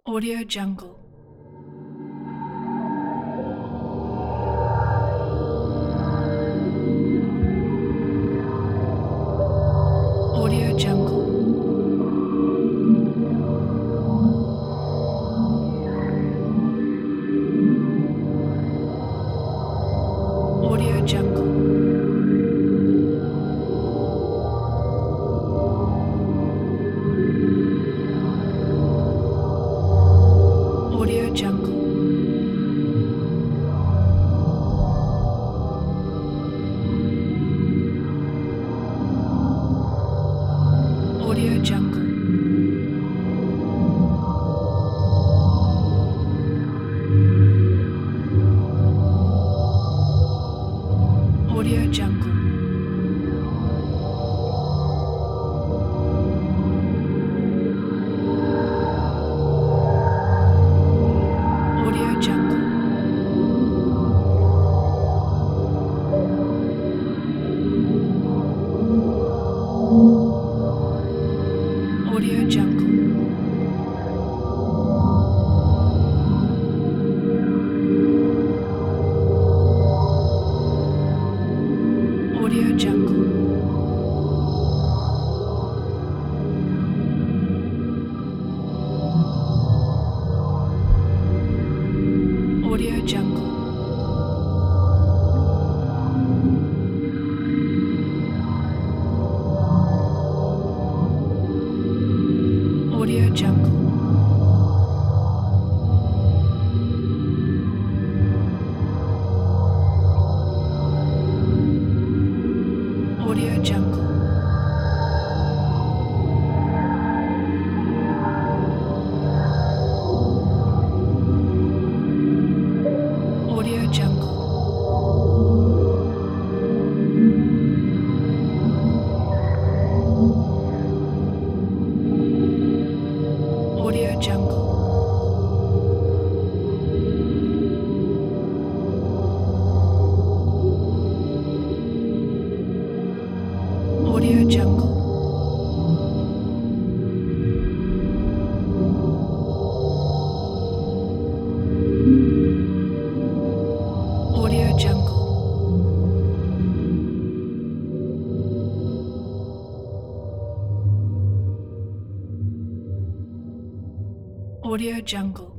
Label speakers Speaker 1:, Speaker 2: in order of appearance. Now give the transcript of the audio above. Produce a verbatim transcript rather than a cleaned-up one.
Speaker 1: Audio Jungle. Audio Jungle. Audio Jungle. Audio Jungle. Audio Jungle. Audio Jungle. Audio Jungle. Audio Jungle. Audio Jungle. Audio Jungle. Audio Jungle. Audio Jungle. Audio Jungle. Audio Jungle. Audio Jungle. Audio Jungle. Audio Jungle.